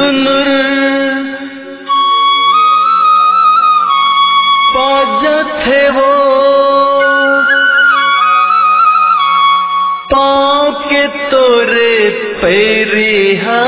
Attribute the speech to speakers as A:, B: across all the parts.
A: झुनुर बाजत है वो पाँव के तोरे पैरिहा।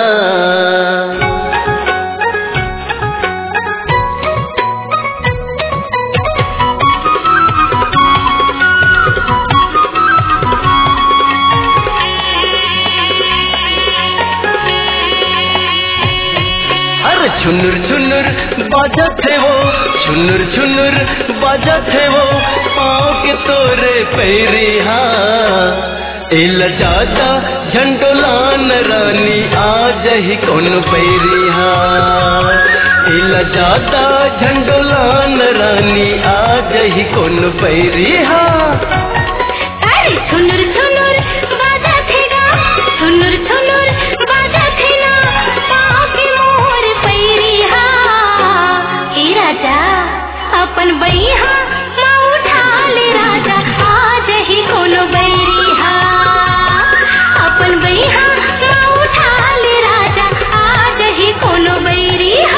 A: झुनुर झुनुर बाजत है वो, झुनुर झुनुर बाजत है वो पाँव के तोरे पैरिहा। एला जाता झंडोलान रानी आज ही कौन पैरिहा। एला जाता झंडोलान रानी आज ही कौन पैरिहा।
B: अरे झुनुर झुनुर बाजत है ना, झुनुर झुनुर बाजत है ना पाँव के मोर पैरिहा। ए राजा अपन बैहा माँ उठा ले राजा आज ही कोनो बैरिहा। अपन बैहा माँ उठा ले राजा आज ही कोनो बैरिहा।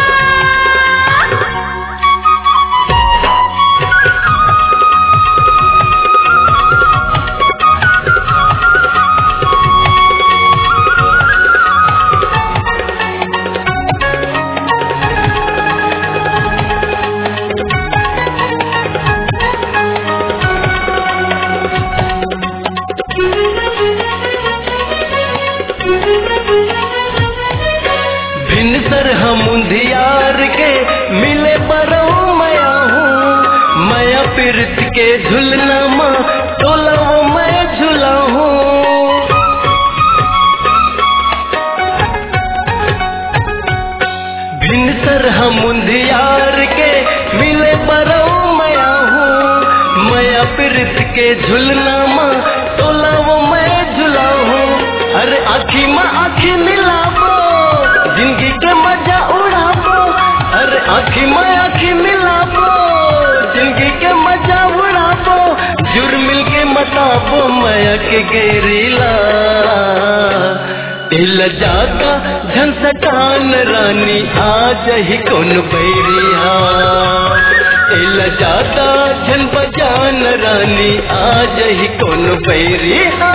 A: भिनसर हम उंधियार के मिले बरऊ मया हूँ। मया पिरत के झुलना माँ तोला वो मैं झुला हूँ। भिनसर हम उंधियार के मिले बरऊ मया हूँ। मया पिरत के झुलना माँ तोला वो मैं झुला हूँ। अरे आखी माँ आखी मिलाबो जिंदगी के मजा उड़ाबो। अरे आखी माँ आखी मिलाबो जिंदगी के मजा उड़ाबो। जुर मिल के मताबो माया के गेरीला। एला जाता झन सटान रानी आज ही कौन बैरिहा। एला जाता झन बजान रानी आज ही कौन बैरिहा।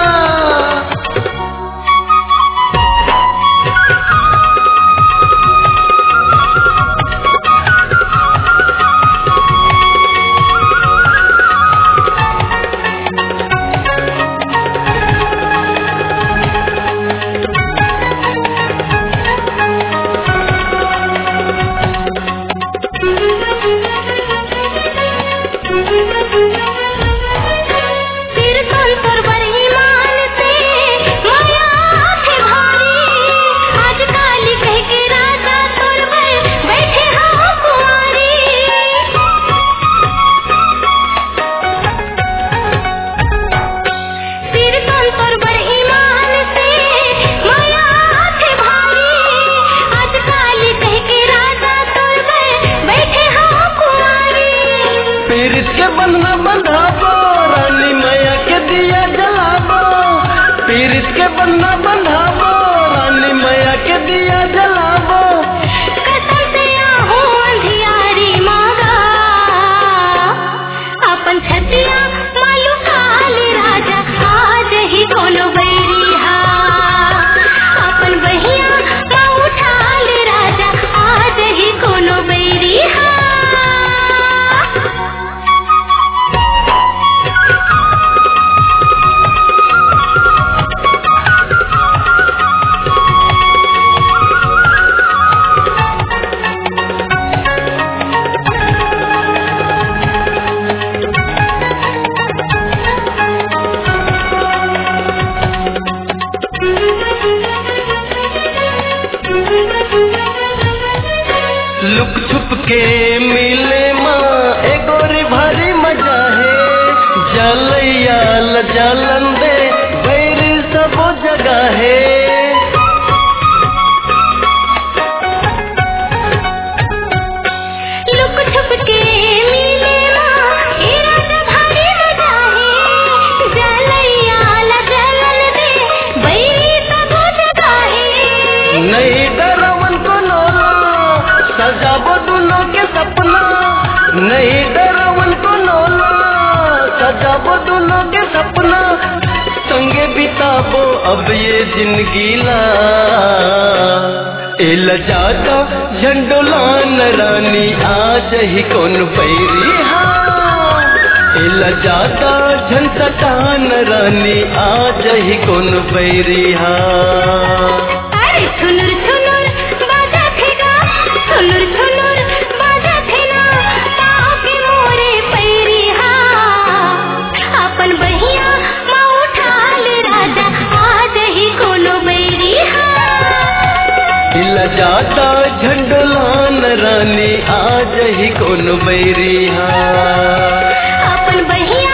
A: लुक छुप के मिले माँ एगोरी भारी मजा है। जलैया जलन दे बैरी सब जगह है।
B: लुक छुप के मिले माँ ए राजा भारी मजा है। जलैया जलन दे बैरी सब जगह है।
A: नहीं डरावन को नोला सजाबो दोनों के सपना, नहीं डरावन को नोला सजाबो दोनों के सपना, संगे बिताबो अब ये जिंदगी ला। एल जाता झंडोलान रानी आज ही कौन पैरी हाँ, एल जाता झंडटान रानी आज ही कौन पैरी हाँ।
B: अरे थुनुर थुनुर बाजा थेगा, थुनुर थुनुर बाजा थेना, पाँव के मोरे पैरी हाँ, अपन बहिया माँ उठा ले राजा आज ही कोनो बैरी हाँ।
A: इला जाता झंडोलान रानी आज ही कौन बैरी हाँ,
B: अपन बहिया